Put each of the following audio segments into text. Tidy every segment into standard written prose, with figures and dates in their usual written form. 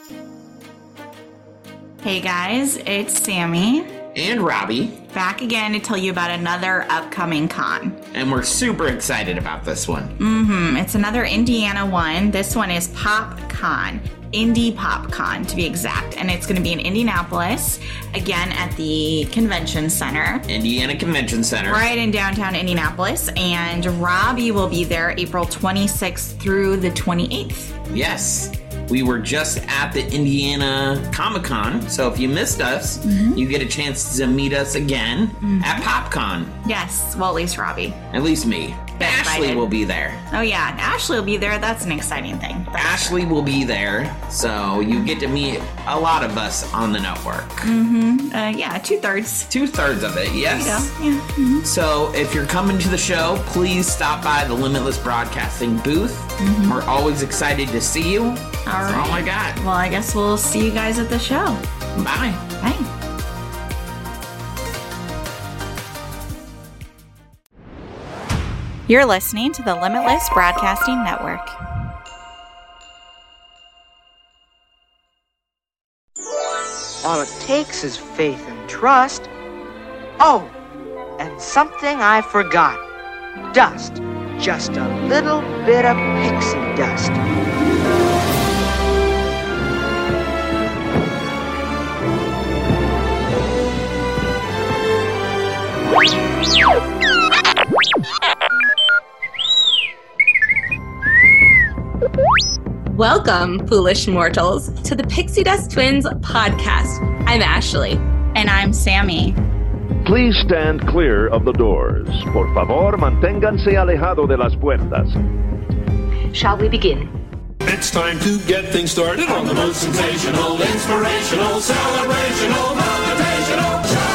Hey guys, it's Sammy. And Robbie. Back again to tell you about another upcoming con. And we're super excited about this one. It's another Indiana one. This one is PopCon. Indie PopCon to be exact. And it's going to be in Indianapolis, again at the Convention Center. Indiana Convention Center. Right in downtown Indianapolis. And Robbie will be there April 26th through the 28th. Yes. We were just at the Indiana Comic-Con, so if you missed us, you get a chance to meet us again at PopCon. Yes, well, at least Robbie. At least me. Ashley excited. will be there. Oh yeah, Ashley will be there. That's an exciting thing. Ashley will be there, so you get to meet a lot of us on the network. Yeah, 2/3. 2/3 of it, yes. There you go. Yeah. So if you're coming to the show, please stop by the Limitless Broadcasting booth. We're always excited to see you. That's all I got. Well, I guess we'll see you guys at the show. Bye. Bye. You're listening to the Limitless Broadcasting Network. All it takes is faith and trust. Oh, and something I forgot. Dust. Just a little bit of pixie dust. Welcome, foolish mortals, to the Pixie Dust Twins podcast. I'm Ashley. And I'm Sammy. Please stand clear of the doors. Por favor, manténganse alejado de las puertas. Shall we begin? It's time to get things started on the most sensational, inspirational, celebrational, motivational show.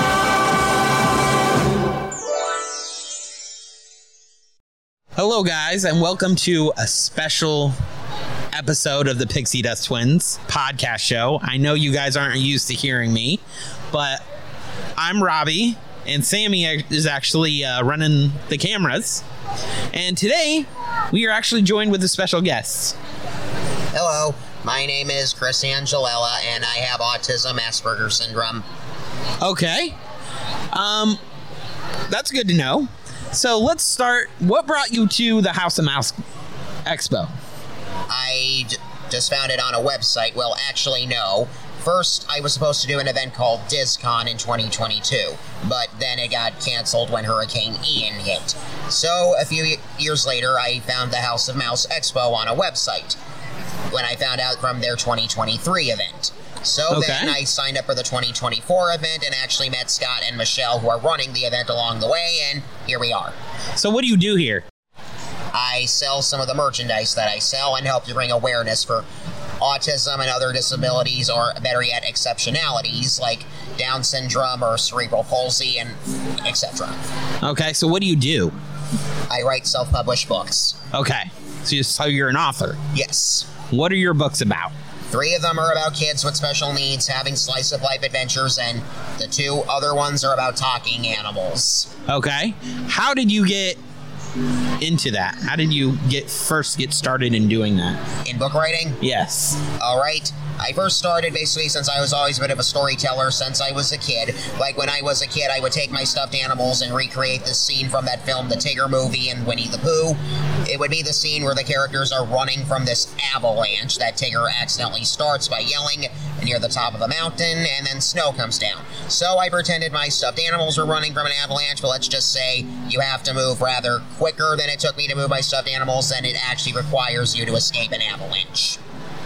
Hello, guys, and welcome to a special episode of the Pixie Dust Twins podcast show. I know you guys aren't used to hearing me, but I'm Robbie, and Sammy is actually running the cameras. And today, we are actually joined with a special guest. Hello, my name is Chris Angelella, and I have autism, Asperger's syndrome. Okay. That's good to know. So let's start. What brought you to the House of Mouse Expo? I just found it on a website. Well, actually, no. First, I was supposed to do an event called DizCon in 2022, but then it got canceled when Hurricane Ian hit. So, a few years later, I found the House of Mouse Expo on a website when I found out from their 2023 event. So then I signed up for the 2024 event and actually met Scott and Michelle, who are running the event along the way, and here we are. So what do you do here? I sell some of the merchandise that I sell and help to bring awareness for autism and other disabilities, or better yet, exceptionalities like Down syndrome or cerebral palsy, and etc. Okay, so what do you do? I write self-published books. Okay, so you're an author. Yes. What are your books about? 3 of them are about kids with special needs having slice-of-life adventures, and the 2 other ones are about talking animals. Okay. How did you get into that? How did you first get started in doing that? In book writing? Yes. All right. I first started basically since I was always a bit of a storyteller since I was a kid. Like when I was a kid, I would take my stuffed animals and recreate this scene from that film, The Tigger Movie and Winnie the Pooh. It would be the scene where the characters are running from this avalanche that Tigger accidentally starts by yelling near the top of a mountain, and then snow comes down. So I pretended my stuffed animals were running from an avalanche, but let's just say you have to move rather quicker than it took me to move my stuffed animals, and it actually requires you to escape an avalanche.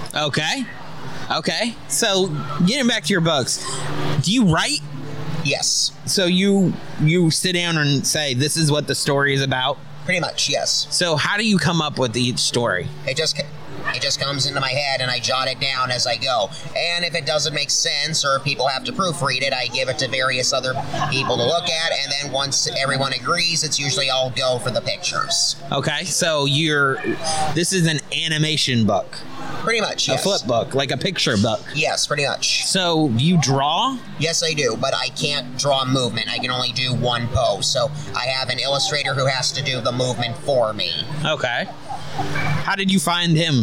Okay, so getting back to your books, do you write? Yes. So you sit down and say, this is what the story is about? Pretty much, yes. So how do you come up with each story? It just comes into my head and I jot it down as I go. And if it doesn't make sense or if people have to proofread it, I give it to various other people to look at, and then once everyone agrees, it's usually all go for the pictures. Okay, so this is an animation book. Pretty much, yes. A flip book, like a picture book. Yes, pretty much. So you draw? Yes, I do, but I can't draw movement. I can only do one pose, so I have an illustrator who has to do the movement for me. Okay. How did you find him?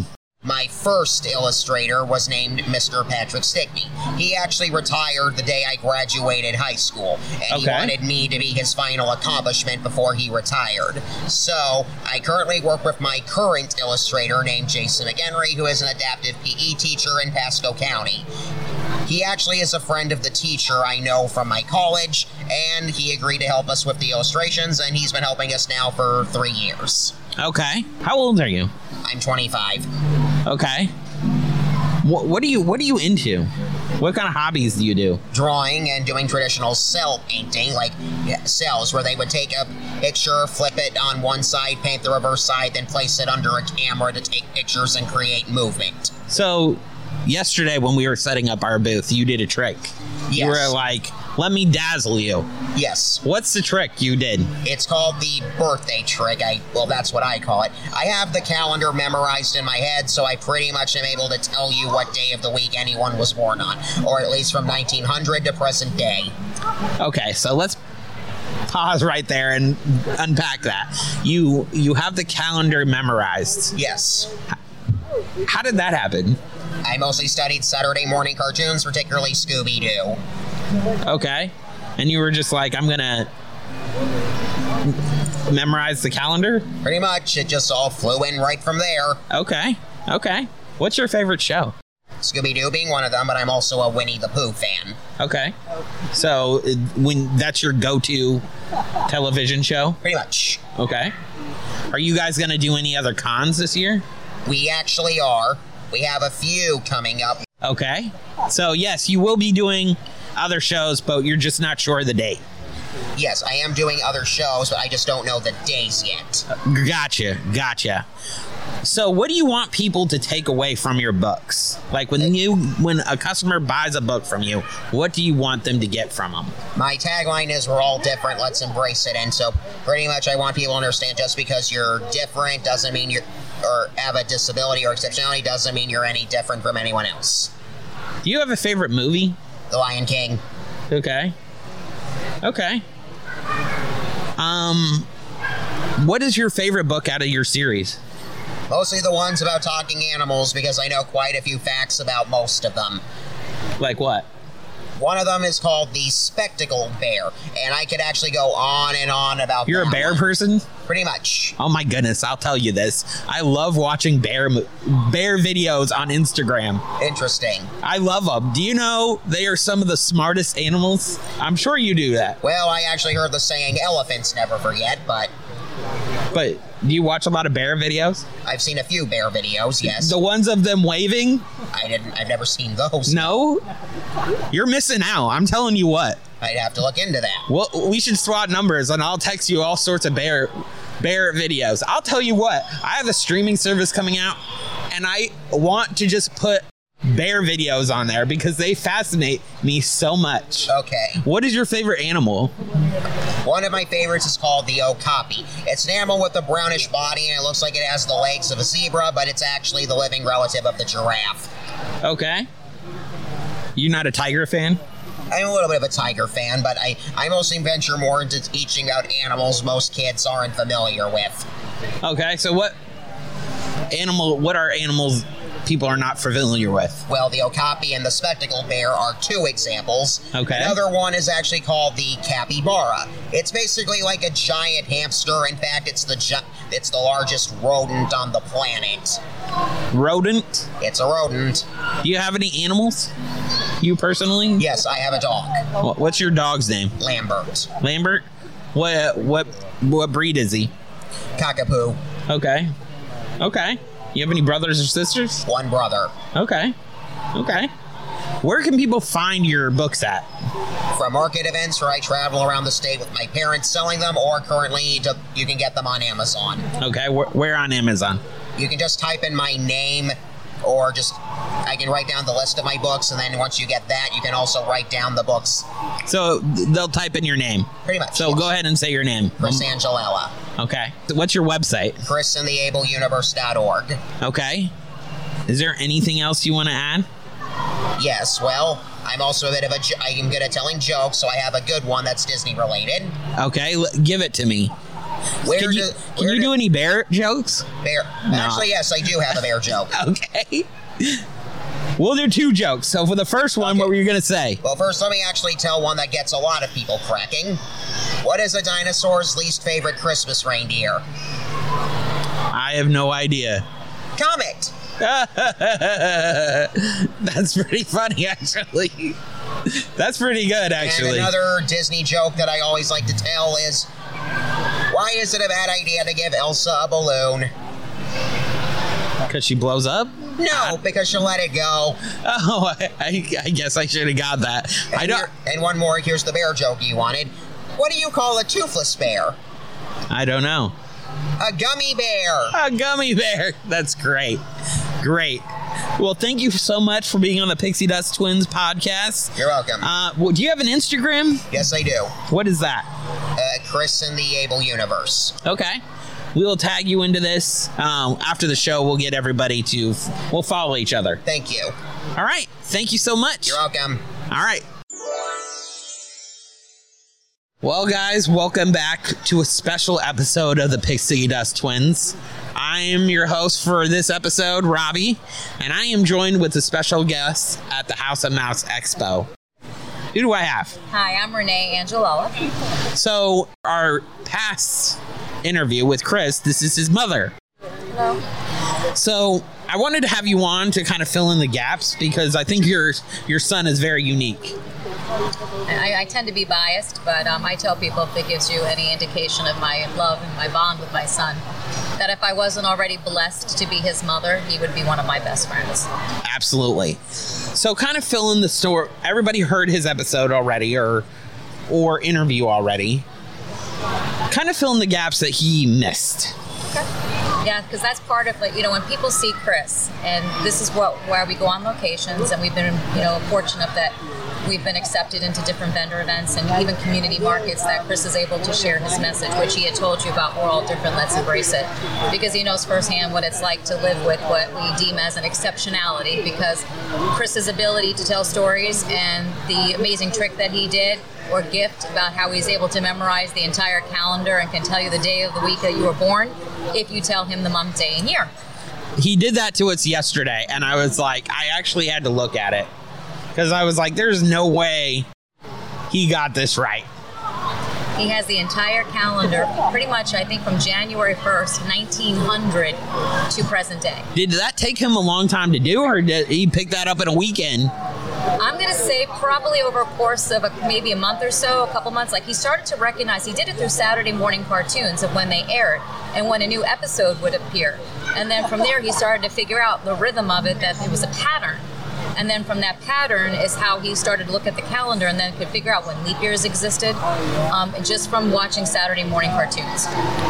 My first illustrator was named Mr. Patrick Stickney. He actually retired the day I graduated high school, and he wanted me to be his final accomplishment before he retired. So, I currently work with my current illustrator named Jason McHenry, who is an adaptive PE teacher in Pasco County. He actually is a friend of the teacher I know from my college, and he agreed to help us with the illustrations, and he's been helping us now for 3 years. Okay. How old are you? I'm 25. Okay. What are you into? What kind of hobbies do you do? Drawing and doing traditional cell painting, like cells, where they would take a picture, flip it on one side, paint the reverse side, then place it under a camera to take pictures and create movement. So, yesterday when we were setting up our booth, you did a trick. Yes. You were like, let me dazzle you. Yes. What's the trick you did? It's called the birthday trick. Well, that's what I call it. I have the calendar memorized in my head, so I pretty much am able to tell you what day of the week anyone was born on, or at least from 1900 to present day. Okay, so let's pause right there and unpack that. You have the calendar memorized. Yes. How did that happen? I mostly studied Saturday morning cartoons, particularly Scooby-Doo. Okay. And you were just like, I'm going to memorize the calendar? Pretty much. It just all flew in right from there. Okay. What's your favorite show? Scooby-Doo being one of them, but I'm also a Winnie the Pooh fan. Okay. So when that's your go-to television show? Pretty much. Okay. Are you guys going to do any other cons this year? We actually are. We have a few coming up. Okay. So, yes, you will be doing other shows, but you're just not sure of the date. Yes, I am doing other shows, but I just don't know the days yet. Gotcha. So, what do you want people to take away from your books? Like, when a customer buys a book from you, what do you want them to get from them? My tagline is, we're all different, let's embrace it. And so, pretty much, I want people to understand just because you're different doesn't mean or have a disability or exceptionality doesn't mean you're any different from anyone else. Do you have a favorite movie? The Lion King. Okay. What is your favorite book out of your series? Mostly the ones about talking animals, because I know quite a few facts about most of them. Like what? One of them is called the Spectacled Bear, and I could actually go on and on about You're a bear person? Pretty much. Oh my goodness, I'll tell you this. I love watching bear videos on Instagram. Interesting. I love them. Do you know they are some of the smartest animals? I'm sure you do that. Well, I actually heard the saying, elephants never forget, but... But do you watch a lot of bear videos? I've seen a few bear videos, yes. The ones of them waving? I've never seen those. No? You're missing out. I'm telling you what. I'd have to look into that. Well, we should swap numbers, and I'll text you all sorts of bear videos. I'll tell you what. I have a streaming service coming out, and I want to just put bear videos on there because they fascinate me so much. Okay. What is your favorite animal? One of my favorites is called the okapi. It's an animal with a brownish body, and it looks like it has the legs of a zebra, but it's actually the living relative of the giraffe. Okay. You not a tiger fan? I'm a little bit of a tiger fan, but I mostly venture more into teaching about animals most kids aren't familiar with. Okay, so what are animals people are not familiar with? Well, the okapi and the spectacled bear are two examples. Okay. Another one is actually called the capybara. It's basically like a giant hamster. In fact, it's the largest rodent on the planet. Rodent? It's a rodent. Do you have any animals? You personally? Yes, I have a dog. What's your dog's name? Lambert. Lambert? What breed is he? Cockapoo. Okay. You have any brothers or sisters? One brother. Okay. Where can people find your books at? From market events where I travel around the state with my parents selling them, or currently you can get them on Amazon. Okay, where on Amazon? You can just type in my name, or I can write down the list of my books, and then once you get that, you can also write down the books. So they'll type in your name? Pretty much. So Go ahead and say your name. Chris Angelella. Okay. What's your website? ChrisandtheAbleUniverse.org. Okay. Is there anything else you want to add? Yes, well, I'm also a bit of I'm good at telling jokes, so I have a good one that's Disney related. Okay, give it to me. Can you do any bear jokes? Bear? No. Actually, yes, I do have a bear joke. Okay. We'll do 2 jokes. So for the first one, what were you going to say? Well, first, let me actually tell one that gets a lot of people cracking. What is a dinosaur's least favorite Christmas reindeer? I have no idea. Comet. That's pretty funny, actually. That's pretty good, actually. And another Disney joke that I always like to tell is, why is it a bad idea to give Elsa a balloon? Because she blows up? No, because she'll let it go. Oh, I guess I should have got that. And one more, here's the bear joke you wanted. What do you call a toothless bear? I don't know. A gummy bear. A gummy bear. That's great. Great. Well, thank you so much for being on the Pixie Dust Twins podcast. You're welcome. Do you have an Instagram? Yes, I do. What is that? Chris in the Able Universe. Okay. We'll tag you into this. After the show, we'll get everybody we'll follow each other. Thank you. All right. Thank you so much. You're welcome. All right. Well, guys, welcome back to a special episode of the Pixie Dust Twins. I am your host for this episode, Robbie, and I am joined with a special guest at the House of Mouse Expo. Who do I have? Hi, I'm Renee Angelella. So, our past interview with Chris, this is his mother. Hello. So, I wanted to have you on to kind of fill in the gaps because I think your son is very unique. I tend to be biased, but I tell people if it gives you any indication of my love and my bond with my son, that if I wasn't already blessed to be his mother, he would be one of my best friends. Absolutely. So kind of fill in the story. Everybody heard his episode already or interview already. Kind of fill in the gaps that he missed. Okay. Yeah, because that's part of, when people see Chris, and this is where we go on locations, and we've been, fortunate that we've been accepted into different vendor events and even community markets that Chris is able to share his message, which he had told you about. We're all different, let's embrace it. Because he knows firsthand what it's like to live with what we deem as an exceptionality, because Chris's ability to tell stories and the amazing trick that he did or gift about how he's able to memorize the entire calendar and can tell you the day of the week that you were born if you tell him the month, day, and year. He did that to us yesterday, and I was like, I actually had to look at it. Because I was like, there's no way he got this right. He has the entire calendar, pretty much, I think, from January 1st, 1900 to present day. Did that take him a long time to do, or did he pick that up in a weekend? I'm going to say probably over a course of maybe a month or so, a couple months. Like, he started to recognize, he did it through Saturday morning cartoons of when they aired and when a new episode would appear. And then from there, he started to figure out the rhythm of it, that it was a pattern. And then from that pattern is how he started to look at the calendar and then could figure out when leap years existed, just from watching Saturday morning cartoons.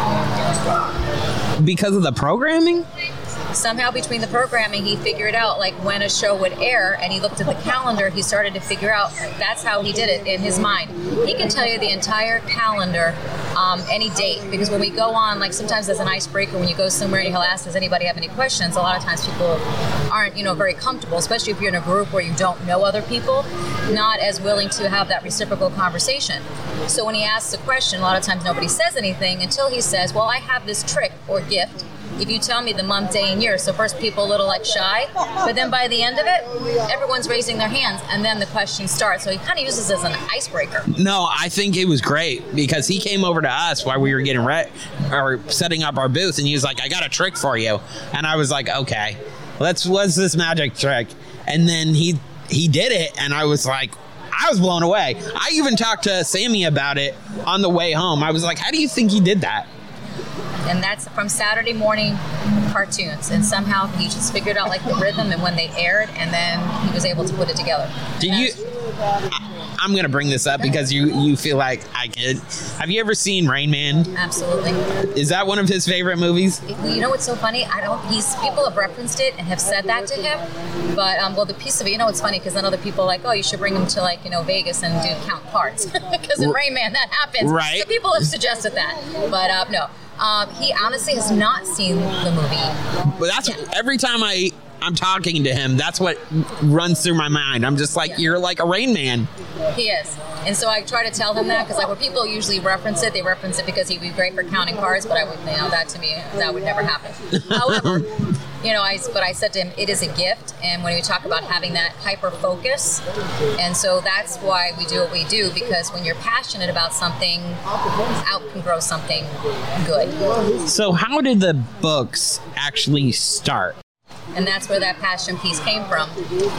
Because of the programming? Somehow between the programming, he figured out like when a show would air, and he looked at the calendar, he started to figure out that's how he did it in his mind. He can tell you the entire calendar, any date, because when we go on, like sometimes as an icebreaker, when you go somewhere and he'll ask, does anybody have any questions? A lot of times people aren't, very comfortable, especially if you're in a group where you don't know other people, not as willing to have that reciprocal conversation. So when he asks a question, a lot of times nobody says anything until he says, well, I have this trick or gift. If you tell me the month, day, and year. So first people a little like shy, but then by the end of it, everyone's raising their hands, and then the question starts. So he kind of uses it as an icebreaker. No, I think it was great because he came over to us while we were getting ready or setting up our booth, and he was like, I got a trick for you. And I was like, okay, what's this magic trick? And then he did it, and I was like, I was blown away. I even talked to Sammy about it on the way home. I was like, how do you think he did that? And that's from Saturday morning cartoons. And somehow he just figured out like the rhythm and when they aired, and then he was able to put it together. I'm going to bring this up because you feel like I could. Have you ever seen Rain Man? Absolutely. Is that one of his favorite movies? You know what's so funny? People have referenced it and have said that to him. But, the piece of it, it's funny because then other people are like, oh, you should bring him to Vegas and count cards. Because in Rain Man, that happens. Right. So people have suggested that. But, no. He honestly has not seen the movie. But every time I'm talking to him, that's what runs through my mind. I'm just like, you're like a Rain Man. He is. And so I try to tell him that, because like when people usually reference it, they reference it because he'd be great for counting cards, but I would, that to me, that would never happen. However, I said to him, it is a gift. And when we talk about having that hyper focus, and so that's why we do what we do, because when you're passionate about something, out can grow something good. So how did the books actually start? And that's where that passion piece came from.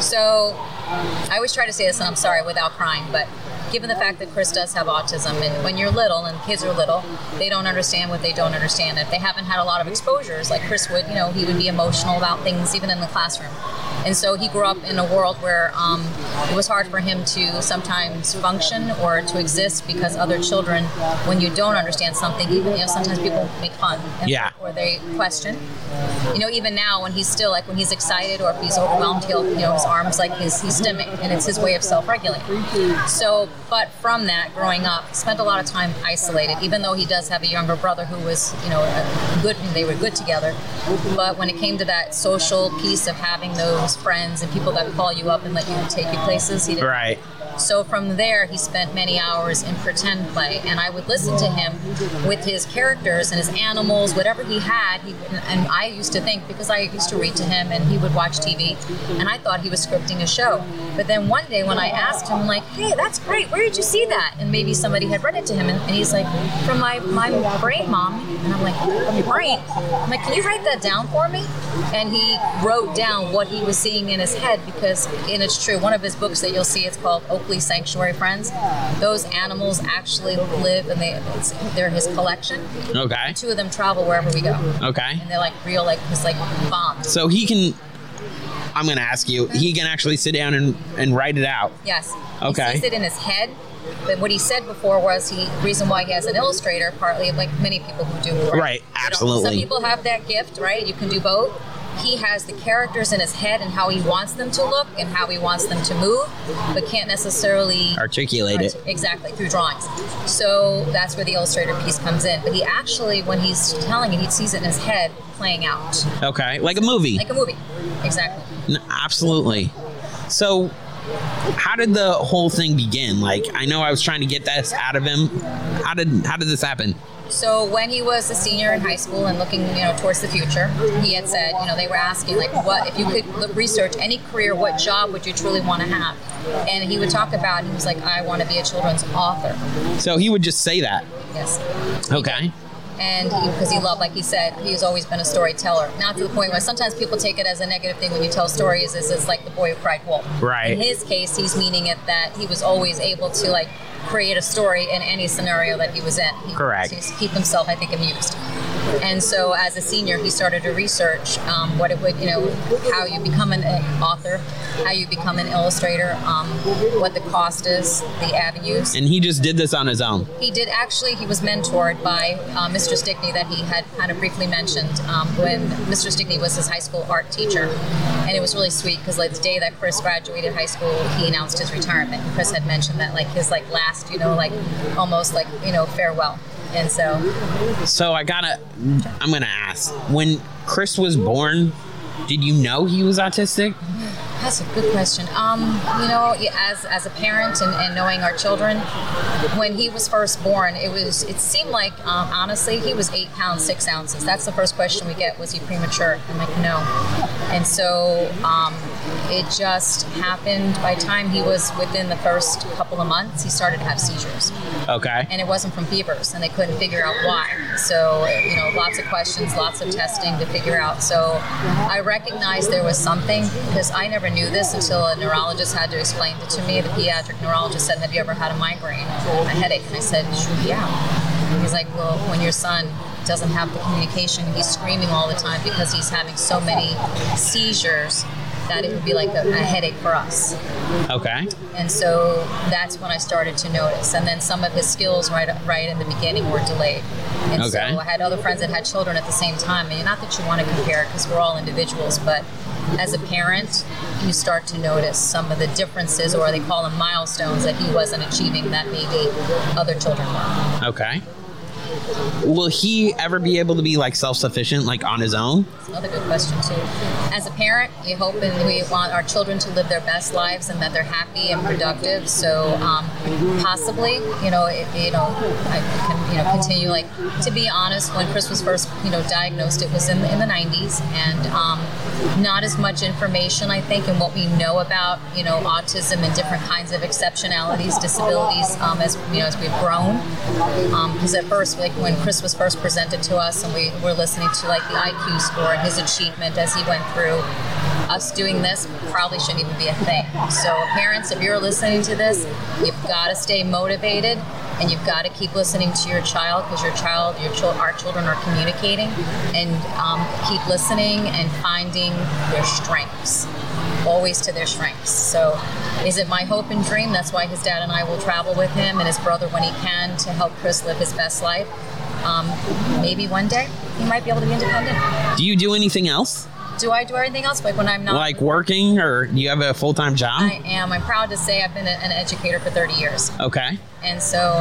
So I always try to say this, and I'm sorry, without crying, but given the fact that Chris does have autism, and when you're little and kids are little, they don't understand what they don't understand. If they haven't had a lot of exposures, like Chris would, he would be emotional about things even in the classroom. And so he grew up in a world where it was hard for him to sometimes function or to exist, because other children, when you don't understand something, even sometimes people make fun or they question. Even now when he's still when he's excited or if he's overwhelmed, he'll his arms he's stimming, and it's his way of self-regulating. So, but from that, growing up, spent a lot of time isolated, even though he does have a younger brother who was good, and they were good together. But when it came to that social piece of having those friends and people that call you up and let you take you places, he didn't. Right. So from there, he spent many hours in pretend play, and I would listen to him with his characters and his animals, whatever he had. And I used to think, because I used to read to him and he would watch TV, and I thought he was scripting a show. But then one day when I asked him, hey, that's great, where did you see that? And maybe somebody had read it to him, and he's like, from my brain, Mom. And I'm like, from your brain? I'm like, can you write that down for me? And he wrote down what he was seeing in his head, because, and it's true, one of his books that you'll see, it's called Oakley Sanctuary Friends. Those animals actually live, and they're his collection. Okay. 2 of them travel wherever we go. Okay. And they're real, bombs. So he can, I'm going to ask you, he can actually sit down and write it out. Yes. Okay. He sees it in his head. But what he said before was the reason why he has an illustrator, partly like many people who do. Right, absolutely. Some people have that gift, right? You can do both. He has the characters in his head and how he wants them to look and how he wants them to move, but can't necessarily articulate it. Exactly, through drawings. So that's where the illustrator piece comes in. But he actually, when he's telling it, he sees it in his head playing out. Okay, like a movie. Like a movie, exactly. Absolutely. So how did the whole thing begin? I know I was trying to get this out of him. How did this happen? So when he was a senior in high school and looking, towards the future, he had said, they were asking, what if you could research any career, what job would you truly want to have? And he would talk about, he was like, I want to be a children's author. So he would just say that? Yes. Okay. And because he loved, like he said, he's always been a storyteller. Not to the point where sometimes people take it as a negative thing when you tell stories, it's like the boy who cried wolf. Right. In his case, he's meaning it that he was always able to create a story in any scenario that he was in. Correct. To keep himself, I think, amused. And so as a senior, he started to research what it would, how you become an author, how you become an illustrator, what the cost is, the avenues. And he just did this on his own? He did. Actually, he was mentored by Mr. Stickney that he had kind of briefly mentioned when Mr. Stickney was his high school art teacher. And it was really sweet because the day that Chris graduated high school, he announced his retirement. And Chris had mentioned that his last, almost farewell. And so I'm gonna ask, when Chris was born, did you know he was autistic? That's a good question. As a parent and knowing our children, when he was first born, it seemed like, honestly, he was 8 pounds, 6 ounces. That's the first question we get, was he premature? I'm like, no. And so it just happened by the time he was within the first couple of months, he started to have seizures. Okay. And it wasn't from fevers, and they couldn't figure out why. So, lots of questions, lots of testing to figure out. So I recognized there was something, because I never knew this until a neurologist had to explain it to me. The pediatric neurologist said, have you ever had a migraine, a headache? And I said, yeah. He's like, well, when your son doesn't have the communication, he's screaming all the time because he's having so many seizures that it would be like a headache for us. Okay. And so that's when I started to notice. And then some of his skills right in the beginning were delayed. And so I had other friends that had children at the same time. And not that you want to compare, because we're all individuals, but as a parent, you start to notice some of the differences, or they call them milestones, that he wasn't achieving that maybe other children were. Okay. will he ever be able to be like self-sufficient, like on his own? That's another good question too. As a parent, you hope and we want our children to live their best lives and that they're happy and productive. So possibly, I can, continue. Like, to be honest, when Chris was first, diagnosed, it was in the 90s, and not as much information, I think, in what we know about, autism and different kinds of exceptionalities, disabilities, as we've grown. Because at first, like when Chris was first presented to us, and we were listening to like the IQ score and his achievement as he went through, us doing this probably shouldn't even be a thing. So parents, if you're listening to this, you've got to stay motivated, and you've got to keep listening to your child, because our children are communicating, and keep listening and finding their strengths, always to their strengths. So is it my hope and dream? That's why his dad and I will travel with him and his brother when he can to help Chris live his best life. Maybe one day he might be able to be independent. Do you do anything else? Do I do anything else? Like when I'm not... Like working, or do you have a full-time job? I am. I'm proud to say I've been an educator for 30 years. Okay. And so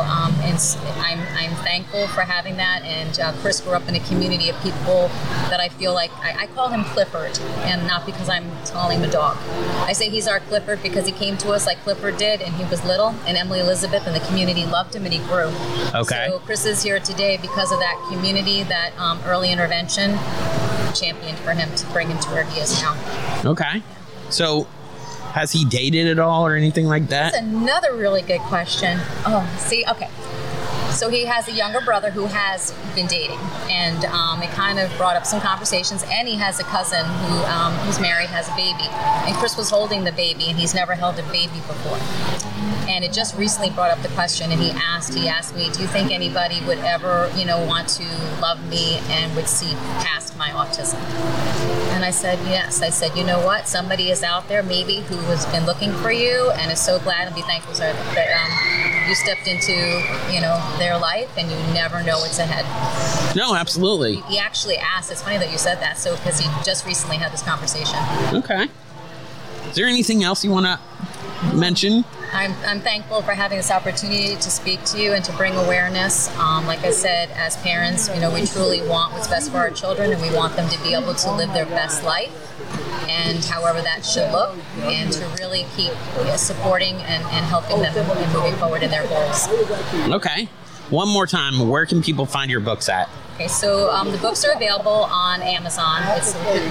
I'm thankful for having that. And Chris grew up in a community of people that I feel like, I call him Clifford, and not because I'm calling him a dog. I say he's our Clifford because he came to us like Clifford did, and he was little, and Emily Elizabeth and the community loved him, and he grew. Okay. So Chris is here today because of that community, that early intervention championed for him to bring him to where he is now. Okay. So has he dated at all or anything like that? That's another really good question. Oh, see, okay. So he has a younger brother who has been dating, and it kind of brought up some conversations. And he has a cousin who's married, has a baby. And Chris was holding the baby, and he's never held a baby before. And it just recently brought up the question, and he asked me, do you think anybody would ever, want to love me and would see past my autism? And I said, yes. I said, you know what? Somebody is out there maybe who has been looking for you and is so glad and be thankful that you stepped into, their life, and you never know what's ahead. No, absolutely. He actually asked. It's funny that you said that. So, because he just recently had this conversation. Okay. Is there anything else you want to mention? I'm thankful for having this opportunity to speak to you and to bring awareness. Like I said, as parents, we truly want what's best for our children, and we want them to be able to live their best life, and however that should look, and to really keep supporting and helping them and moving forward in their goals. Okay. One more time, where can people find your books at? Okay, so the books are available on Amazon. It's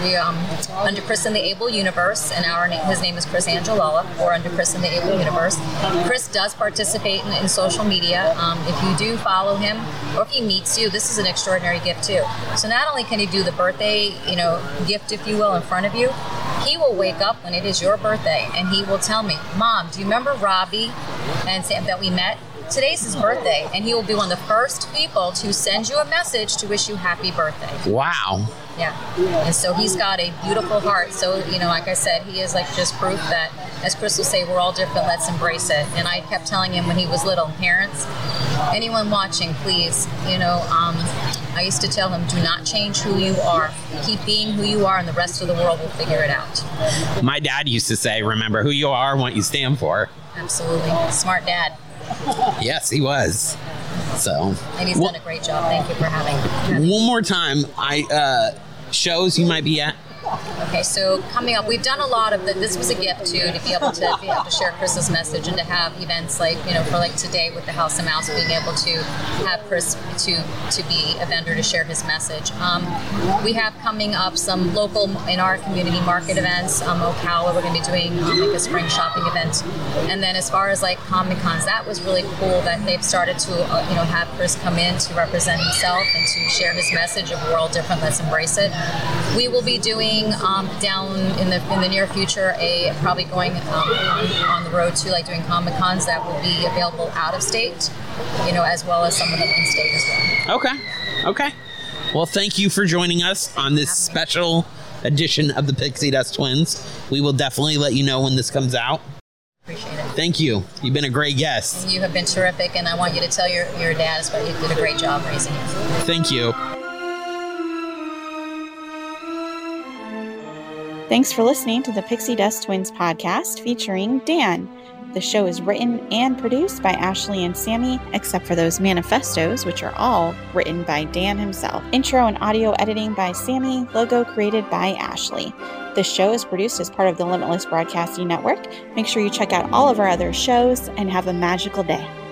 under Chris and the Able Universe, and his name is Chris Angelella, or under Chris and the Able Universe. Chris does participate in social media. If you do follow him, or if he meets you, this is an extraordinary gift too. So not only can he do the birthday, gift, if you will, in front of you, he will wake up when it is your birthday, and he will tell me, Mom, do you remember Robbie and Sam that we met? Today's his birthday, and he will be one of the first people to send you a message to wish you happy birthday. Wow. Yeah. And so he's got a beautiful heart. So, like I said, he is like just proof that, as Chris will say, we're all different, let's embrace it. And I kept telling him when he was little, parents, anyone watching, please, I used to tell him, do not change who you are. Keep being who you are, and the rest of the world will figure it out. My dad used to say, remember who you are and what you stand for. Absolutely. Smart dad. Yes, he was. So, and he's done a great job. Thank you for having me. One more time, shows you might be at. Okay, so coming up, we've done a lot of this was a gift too, to be able to share Chris's message, and to have events like, for like today with the House of Mouse, being able to have Chris to be a vendor to share his message. We have coming up some local, in our community, market events. Ocala, we're going to be doing like a spring shopping event. And then as far as like Comic-Cons, that was really cool that they've started to have Chris come in to represent himself and to share his message of we're all different, let's embrace it. We will be doing down in the near future, probably going on the road to like doing Comic-Cons that will be available out of state, as well as some of them in state as well. Okay. Well, thank you for joining us on this special edition of the Pixie Dust Twins. We will definitely let you know when this comes out. Appreciate it. Thank you. You've been a great guest. And you have been terrific, and I want you to tell your dad as well. You did a great job raising him. Thank you. Thanks for listening to the Pixie Dust Twins podcast featuring Dan. The show is written and produced by Ashley and Sammy, except for those manifestos, which are all written by Dan himself. Intro and audio editing by Sammy, logo created by Ashley. This show is produced as part of the Limitless Broadcasting Network. Make sure you check out all of our other shows and have a magical day.